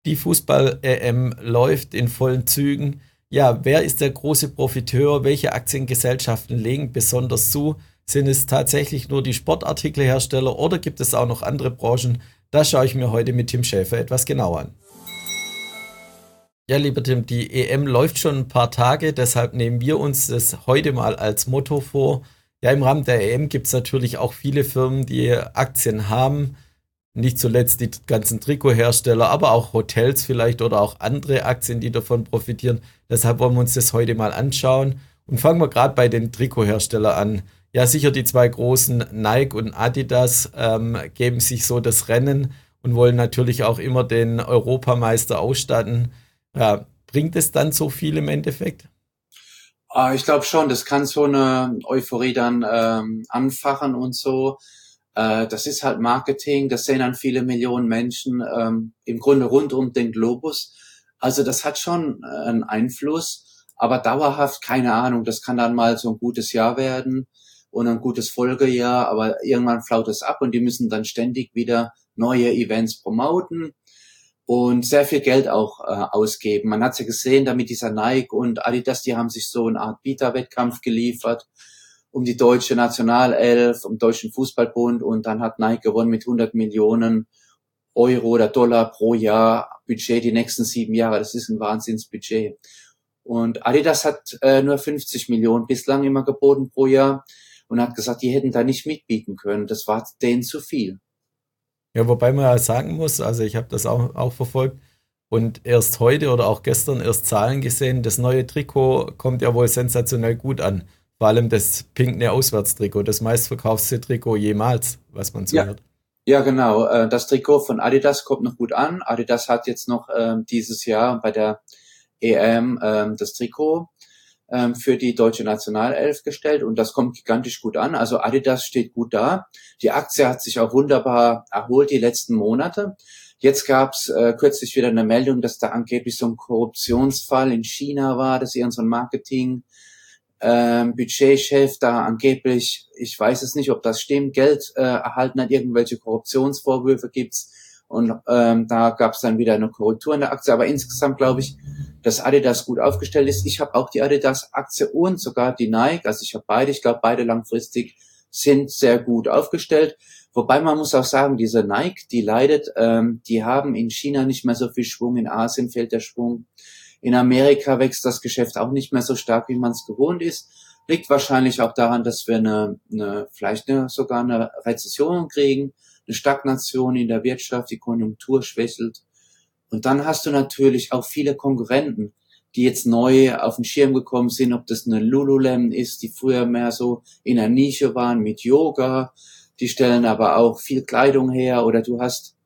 Die Fußball-EM läuft in vollen Zügen. Ja, wer ist der große Profiteur? Welche Aktiengesellschaften legen besonders zu? Sind es tatsächlich nur die Sportartikelhersteller oder gibt es auch noch andere Branchen? Das schaue ich mir heute mit Tim Schäfer etwas genauer an. Ja, lieber Tim, die EM läuft schon ein paar Tage, deshalb nehmen wir uns das heute mal als Motto vor. Ja, im Rahmen der EM gibt es natürlich auch viele Firmen, die Aktien haben. Nicht zuletzt die ganzen Trikothersteller, aber auch Hotels vielleicht oder auch andere Aktien, die davon profitieren. Deshalb wollen wir uns das heute mal anschauen. Und fangen wir gerade bei den Trikotherstellern an. Ja, sicher die zwei großen Nike und Adidas geben sich so das Rennen und wollen natürlich auch immer den Europameister ausstatten. Ja, bringt es dann so viel im Endeffekt? Ich glaube schon, das kann so eine Euphorie dann anfachen und so. Das ist halt Marketing, das sehen dann viele Millionen Menschen im Grunde rund um den Globus. Also das hat schon einen Einfluss, aber dauerhaft keine Ahnung. Das kann dann mal so ein gutes Jahr werden und ein gutes Folgejahr, aber irgendwann flaut es ab und die müssen dann ständig wieder neue Events promoten und sehr viel Geld auch ausgeben. Man hat ja gesehen, da mit dieser Nike und Adidas, die haben sich so eine Art Bieterwettkampf geliefert um die deutsche Nationalelf, um den deutschen Fußballbund und dann hat Nike gewonnen mit 100 Millionen Euro oder Dollar pro Jahr Budget die nächsten 7 Jahre. Das ist ein Wahnsinnsbudget. Und Adidas hat nur 50 Millionen bislang immer geboten pro Jahr und hat gesagt, die hätten da nicht mitbieten können. Das war denen zu viel. Ja, wobei man ja sagen muss, also ich habe das auch verfolgt und erst heute oder auch gestern erst Zahlen gesehen, das neue Trikot kommt ja wohl sensationell gut an. Vor allem das pinkne Auswärtstrikot, das meistverkaufte Trikot jemals, was man so Ja, hört. ja, genau. Das Trikot von Adidas kommt noch gut an. Adidas hat jetzt noch dieses Jahr bei der EM das Trikot für die deutsche Nationalelf gestellt und das kommt gigantisch gut an. Also Adidas steht gut da. Die Aktie hat sich auch wunderbar erholt die letzten Monate. Jetzt gab's kürzlich wieder eine Meldung, dass da angeblich so ein Korruptionsfall in China war, dass irgend so ein Marketing Budgetchef da angeblich, ich weiß es nicht, ob das stimmt, Geld erhalten hat, irgendwelche Korruptionsvorwürfe gibt's und da gab's dann wieder eine Korrektur in der Aktie, aber insgesamt glaube ich, dass Adidas gut aufgestellt ist. Ich habe auch die Adidas-Aktie und sogar die Nike, also ich habe beide, ich glaube beide langfristig sind sehr gut aufgestellt, wobei man muss auch sagen, diese Nike, die leidet, die haben in China nicht mehr so viel Schwung, in Asien fehlt der Schwung. In Amerika wächst das Geschäft auch nicht mehr so stark, wie man es gewohnt ist. Liegt wahrscheinlich auch daran, dass wir vielleicht sogar eine Rezession kriegen, eine Stagnation in der Wirtschaft, die Konjunktur schwächelt. Und dann hast du natürlich auch viele Konkurrenten, die jetzt neu auf den Schirm gekommen sind, ob das eine Lululemon ist, die früher mehr so in der Nische waren mit Yoga. Die stellen aber auch viel Kleidung her. Oder du hast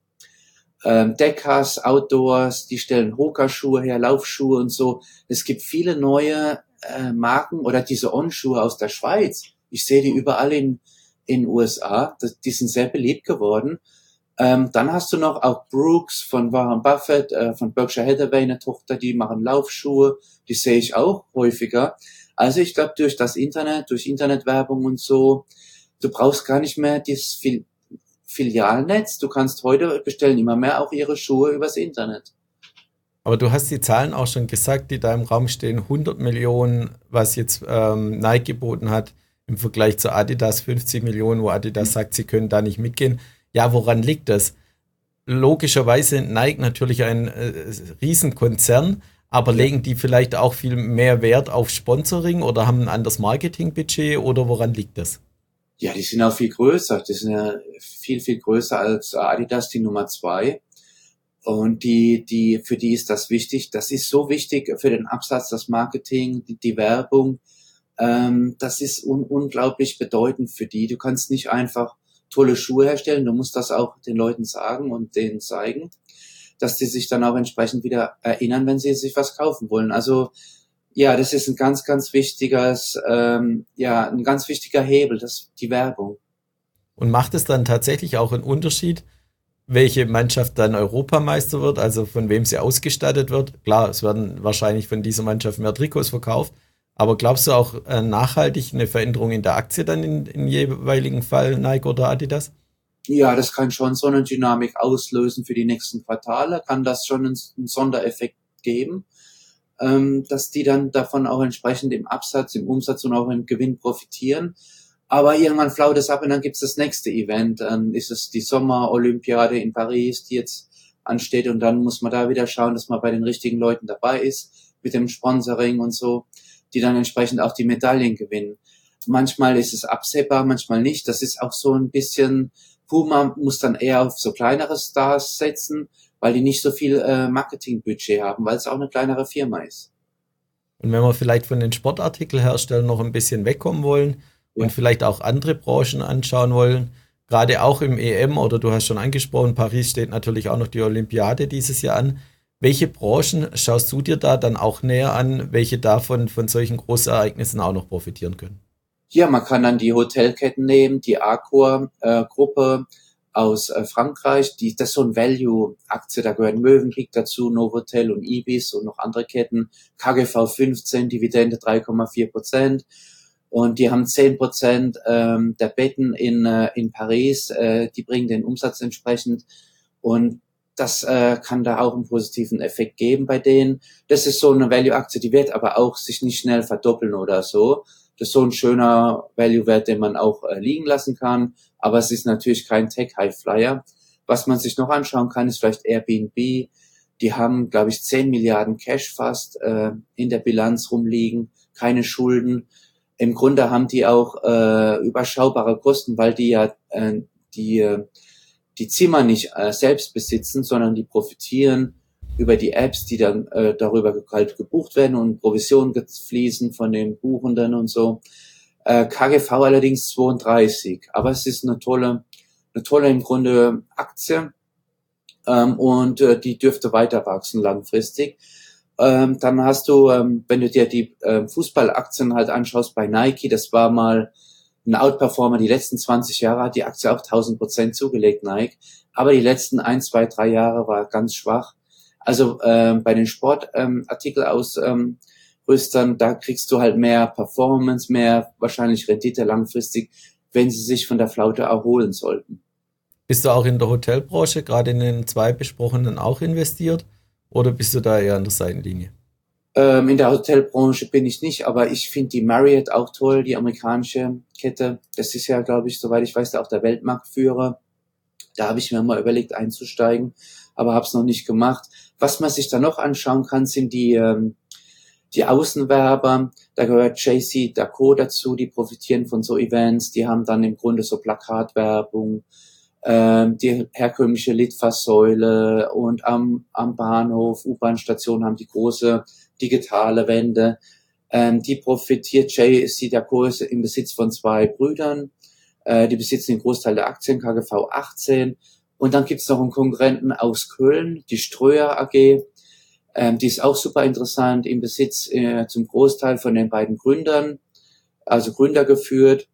Deckers, Outdoors, die stellen Hoka-Schuhe her, Laufschuhe und so. Es gibt viele neue Marken oder diese On-Schuhe aus der Schweiz. Ich sehe die überall in USA. Die sind sehr beliebt geworden. Dann hast du noch auch Brooks von Warren Buffett, von Berkshire Hathaway, eine Tochter, die machen Laufschuhe. Die sehe ich auch häufiger. Also ich glaube, durch das Internet, durch Internetwerbung und so, du brauchst gar nicht mehr dieses Filialnetz. Du kannst heute bestellen immer mehr auch ihre Schuhe übers Internet. Aber du hast die Zahlen auch schon gesagt, die da im Raum stehen. 100 Millionen, was jetzt Nike geboten hat, im Vergleich zu Adidas 50 Millionen, wo Adidas sagt, sie können da nicht mitgehen. Ja, woran liegt das? Logischerweise Nike natürlich ein Riesenkonzern, aber Ja. legen die vielleicht auch viel mehr Wert auf Sponsoring oder haben ein anderes Marketingbudget oder woran liegt das? Ja, die sind auch viel größer. Die sind ja viel, viel größer als Adidas, die Nummer 2. Und für die ist das wichtig. Das ist so wichtig für den Absatz, das Marketing, die Werbung. Das ist unglaublich bedeutend für die. Du kannst nicht einfach tolle Schuhe herstellen. Du musst das auch den Leuten sagen und denen zeigen, dass die sich dann auch entsprechend wieder erinnern, wenn sie sich was kaufen wollen. Also, ja, das ist ein ganz, ganz ein ganz wichtiger Hebel, die Werbung. Und macht es dann tatsächlich auch einen Unterschied, welche Mannschaft dann Europameister wird, also von wem sie ausgestattet wird? Klar, es werden wahrscheinlich von dieser Mannschaft mehr Trikots verkauft, aber glaubst du auch nachhaltig eine Veränderung in der Aktie dann in jeweiligen Fall Nike oder Adidas? Ja, das kann schon so eine Dynamik auslösen für die nächsten Quartale, kann das schon einen Sondereffekt geben, dass die dann davon auch entsprechend im Absatz, im Umsatz und auch im Gewinn profitieren. Aber irgendwann flaut es ab und dann gibt's das nächste Event. Dann ist es die Sommerolympiade in Paris, die jetzt ansteht, und dann muss man da wieder schauen, dass man bei den richtigen Leuten dabei ist, mit dem Sponsoring und so, die dann entsprechend auch die Medaillen gewinnen. Manchmal ist es absehbar, manchmal nicht. Das ist auch so ein bisschen, Puma muss dann eher auf so kleinere Stars setzen, weil die nicht so viel Marketingbudget haben, weil es auch eine kleinere Firma ist. Und wenn wir vielleicht von den Sportartikelherstellern noch ein bisschen wegkommen wollen und Ja. vielleicht auch andere Branchen anschauen wollen, gerade auch im EM oder du hast schon angesprochen, Paris steht natürlich auch noch die Olympiade dieses Jahr an. Welche Branchen schaust du dir da dann auch näher an, welche davon von solchen Großereignissen auch noch profitieren können? Ja, man kann dann die Hotelketten nehmen, die Accor-Gruppe aus Frankreich, das ist so ein Value-Aktie, da gehören Mövenpick dazu, Novotel und Ibis und noch andere Ketten, KGV 15, Dividende 3,4%, und die haben 10% der Betten in Paris, die bringen den Umsatz entsprechend, und das kann da auch einen positiven Effekt geben bei denen. Das ist so eine Value-Aktie, die wird aber auch sich nicht schnell verdoppeln oder so. Das ist so ein schöner Value-Wert, den man auch liegen lassen kann. Aber es ist natürlich kein Tech-High-Flyer. Was man sich noch anschauen kann, ist vielleicht Airbnb. Die haben, glaube ich, 10 Milliarden Cash fast in der Bilanz rumliegen, keine Schulden. Im Grunde haben die auch überschaubare Kosten, weil die ja die Zimmer nicht selbst besitzen, sondern die profitieren über die Apps, die dann darüber halt gebucht werden und Provisionen fließen von den Buchenden und so. KGV allerdings 32, aber es ist eine tolle im Grunde Aktie, und die dürfte weiter wachsen langfristig. Dann hast du, wenn du dir die Fußballaktien halt anschaust bei Nike, das war mal ein Outperformer. Die letzten 20 Jahre hat die Aktie auch 1000% zugelegt, Nike. Aber die letzten 1, 2, 3 Jahre war ganz schwach. Also bei den Sportartikelausrüstern, da kriegst du halt mehr Performance, mehr wahrscheinlich Rendite langfristig, wenn sie sich von der Flaute erholen sollten. Bist du auch in der Hotelbranche, gerade in den zwei besprochenen, auch investiert? Oder bist du da eher an der Seitenlinie? In der Hotelbranche bin ich nicht, aber ich finde die Marriott auch toll, die amerikanische Kette. Das ist ja, glaube ich, soweit ich weiß, auch der Weltmarktführer. Da habe ich mir mal überlegt einzusteigen, aber habe es noch nicht gemacht. Was man sich da noch anschauen kann, sind die Außenwerber. Da gehört JCDecaux dazu, die profitieren von so Events. Die haben dann im Grunde so Plakatwerbung, die herkömmliche Litfaßsäule, und am Bahnhof, U-Bahn-Station haben die große digitale Wände. Die profitiert JCDecaux im Besitz von zwei Brüdern. Die besitzen den Großteil der Aktien, KGV 18. Und dann gibt's noch einen Konkurrenten aus Köln, die Ströer AG. Die ist auch super interessant, im Besitz zum Großteil von den beiden Gründern, also Gründer geführt.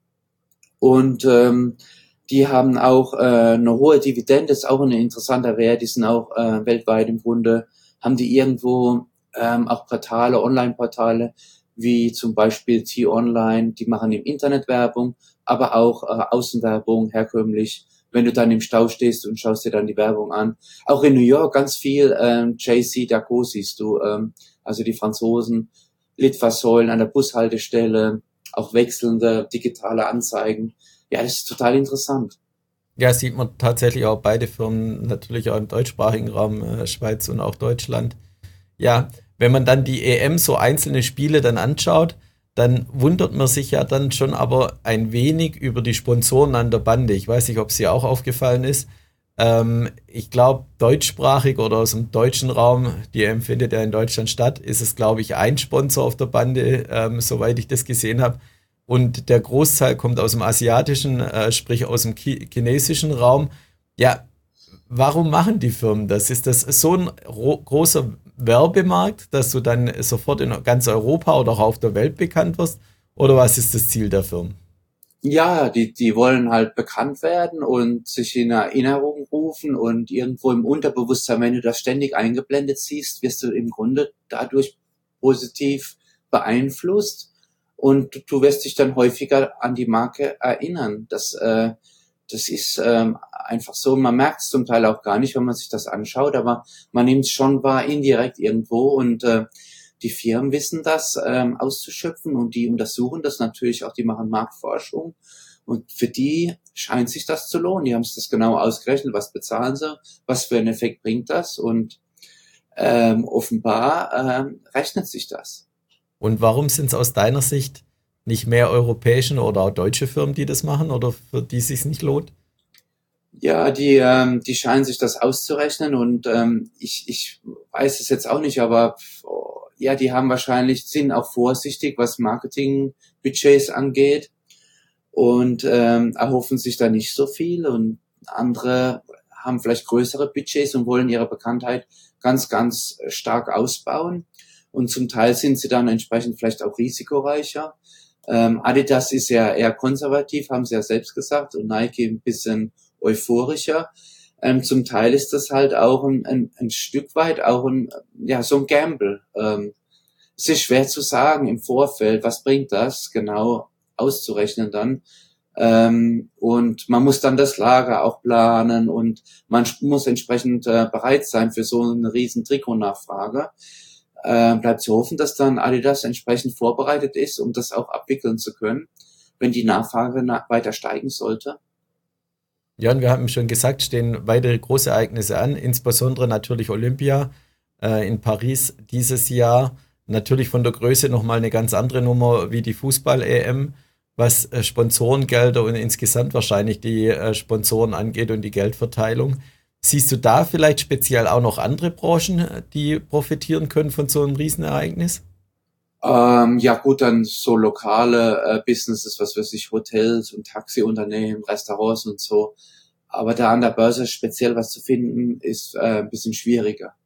Und die haben auch eine hohe Dividende, ist auch ein interessanter Wert. Die sind auch weltweit im Grunde, haben die irgendwo auch Portale, Online-Portale, wie zum Beispiel T-Online, die machen im Internet Werbung, aber auch Außenwerbung, herkömmlich, wenn du dann im Stau stehst und schaust dir dann die Werbung an. Auch in New York ganz viel JCDecaux siehst du, also die Franzosen, Litfaßsäulen an der Bushaltestelle, auch wechselnde digitale Anzeigen. Ja, das ist total interessant. Ja, sieht man tatsächlich auch beide Firmen, natürlich auch im deutschsprachigen Raum, Schweiz und auch Deutschland. Ja, wenn man dann die EM so einzelne Spiele dann anschaut, dann wundert man sich ja dann schon aber ein wenig über die Sponsoren an der Bande. Ich weiß nicht, ob es dir auch aufgefallen ist. Ich glaube, deutschsprachig oder aus dem deutschen Raum, die EM findet ja in Deutschland statt, ist es, glaube ich, ein Sponsor auf der Bande, soweit ich das gesehen habe. Und der Großteil kommt aus dem asiatischen, sprich aus dem chinesischen Raum. Ja, warum machen die Firmen das? Ist das so ein großer Werbemarkt, dass du dann sofort in ganz Europa oder auch auf der Welt bekannt wirst? Oder was ist das Ziel der Firmen? Ja, die wollen halt bekannt werden und sich in Erinnerung rufen, und irgendwo im Unterbewusstsein, wenn du das ständig eingeblendet siehst, wirst du im Grunde dadurch positiv beeinflusst, und du wirst dich dann häufiger an die Marke erinnern. Das ist einfach so, man merkt es zum Teil auch gar nicht, wenn man sich das anschaut, aber man nimmt es schon wahr indirekt irgendwo und die Firmen wissen das auszuschöpfen und die untersuchen das natürlich auch, die machen Marktforschung und für die scheint sich das zu lohnen. Die haben es das genau ausgerechnet, was bezahlen sie, was für einen Effekt bringt das und offenbar rechnet sich das. Und warum sind es aus deiner Sicht nicht mehr europäische oder auch deutsche Firmen, die das machen oder für die es sich nicht lohnt? Ja, die scheinen sich das auszurechnen und ich weiß es jetzt auch nicht, aber ja, die haben wahrscheinlich, sind auch vorsichtig, was Marketingbudgets angeht und erhoffen sich da nicht so viel und andere haben vielleicht größere Budgets und wollen ihre Bekanntheit ganz, ganz stark ausbauen und zum Teil sind sie dann entsprechend vielleicht auch risikoreicher. Adidas ist ja eher konservativ, haben sie ja selbst gesagt, und Nike ein bisschen euphorischer. Zum Teil ist das halt auch ein Stück weit auch so ein Gamble. Es ist schwer zu sagen im Vorfeld, was bringt das genau auszurechnen dann. Und man muss dann das Lager auch planen und man muss entsprechend bereit sein für so eine riesen Trikotnachfrage. Bleibt zu hoffen, dass dann Adidas entsprechend vorbereitet ist, um das auch abwickeln zu können, wenn die Nachfrage weiter steigen sollte. Ja, und wir haben schon gesagt, stehen weitere große Ereignisse an, insbesondere natürlich Olympia in Paris dieses Jahr. Natürlich von der Größe nochmal eine ganz andere Nummer wie die Fußball-EM, was Sponsorengelder und insgesamt wahrscheinlich die Sponsoren angeht und die Geldverteilung. Siehst du da vielleicht speziell auch noch andere Branchen, die profitieren können von so einem Riesenereignis? Ja gut, dann so lokale Businesses, was weiß ich, Hotels und Taxiunternehmen, Restaurants und so. Aber da an der Börse speziell was zu finden, ist ein bisschen schwieriger.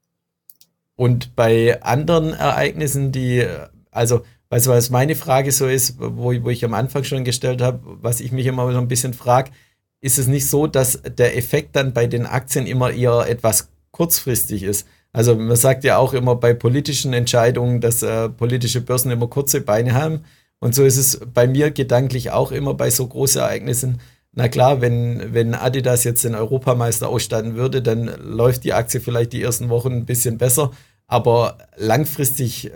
Und bei anderen Ereignissen, also, weißt du, was meine Frage so ist, wo ich am Anfang schon gestellt habe, was ich mich immer so ein bisschen frage, ist es nicht so, dass der Effekt dann bei den Aktien immer eher etwas kurzfristig ist? Also man sagt ja auch immer bei politischen Entscheidungen, dass politische Börsen immer kurze Beine haben. Und so ist es bei mir gedanklich auch immer bei so großen Ereignissen. Na klar, wenn Adidas jetzt den Europameister ausstatten würde, dann läuft die Aktie vielleicht die ersten Wochen ein bisschen besser. Aber langfristig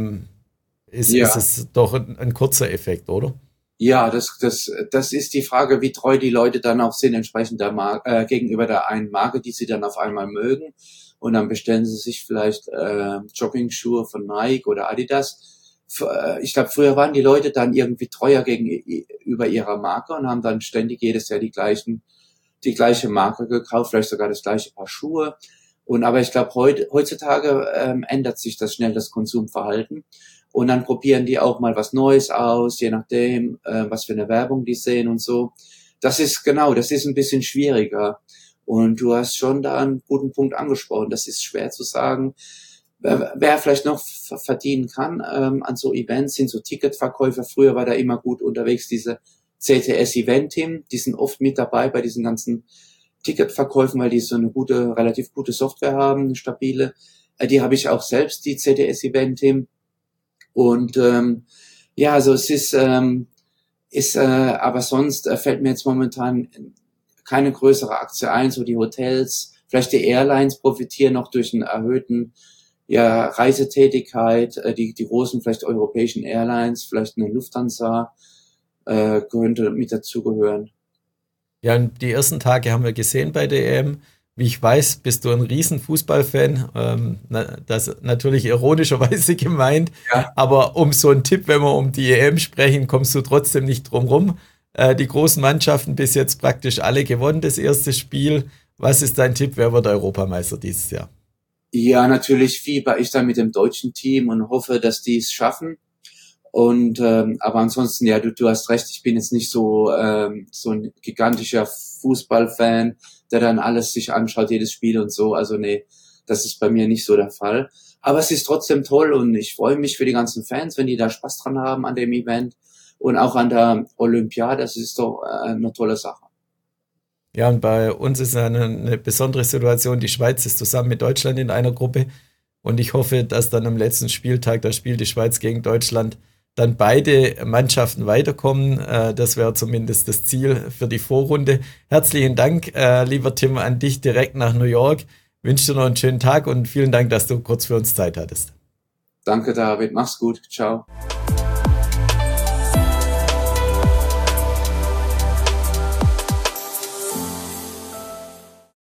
ist Ja, es doch ein kurzer Effekt, oder? ja, das ist die Frage, wie treu die Leute dann auch sind, entsprechend gegenüber der einen Marke, die sie dann auf einmal mögen. Und dann bestellen sie sich vielleicht Jogging-Schuhe von Nike oder Adidas. Ich glaube, früher waren die Leute dann irgendwie treuer gegenüber ihrer Marke und haben dann ständig jedes Jahr die gleiche Marke gekauft, vielleicht sogar das gleiche Paar Schuhe. Aber ich glaube, heutzutage ändert sich das schnell, das Konsumverhalten. Und dann probieren die auch mal was Neues aus, je nachdem, was für eine Werbung die sehen und so. Das ist ein bisschen schwieriger. Und du hast schon da einen guten Punkt angesprochen. Das ist schwer zu sagen. Wer vielleicht noch verdienen kann an so Events, sind so Ticketverkäufer. Früher war da immer gut unterwegs, diese CTS-Event-Team. Die sind oft mit dabei bei diesen ganzen Ticketverkäufen, weil die so eine relativ gute Software haben, eine stabile. Die habe ich auch selbst, die CTS-Event-Team. Und ja, also es ist aber sonst fällt mir jetzt momentan keine größere Aktie ein, so die Hotels, vielleicht die Airlines profitieren noch durch einen erhöhten Reisetätigkeit, die großen vielleicht europäischen Airlines, vielleicht eine Lufthansa könnte mit dazugehören. Ja, und die ersten Tage haben wir gesehen bei der EM. Wie ich weiß, bist du ein riesen Fußballfan. Das natürlich ironischerweise gemeint. Ja. Aber um so einen Tipp, wenn wir um die EM sprechen, kommst du trotzdem nicht drum rum. Die großen Mannschaften bis jetzt praktisch alle gewonnen, das erste Spiel. Was ist dein Tipp? Wer wird Europameister dieses Jahr? Ja, natürlich fieber ich dann mit dem deutschen Team und hoffe, dass die es schaffen. Und aber ansonsten, ja, du hast recht, ich bin jetzt nicht so ein gigantischer Fußballfan, der dann alles sich anschaut, jedes Spiel und so. Also nee, das ist bei mir nicht so der Fall. Aber es ist trotzdem toll und ich freue mich für die ganzen Fans, wenn die da Spaß dran haben an dem Event und auch an der Olympiade. Das ist doch eine tolle Sache. Ja, und bei uns ist eine besondere Situation. Die Schweiz ist zusammen mit Deutschland in einer Gruppe. Und ich hoffe, dass dann am letzten Spieltag, da spielt die Schweiz gegen Deutschland, dann beide Mannschaften weiterkommen. Das wäre zumindest das Ziel für die Vorrunde. Herzlichen Dank, lieber Tim, an dich direkt nach New York. Wünsche dir noch einen schönen Tag und vielen Dank, dass du kurz für uns Zeit hattest. Danke, David. Mach's gut. Ciao.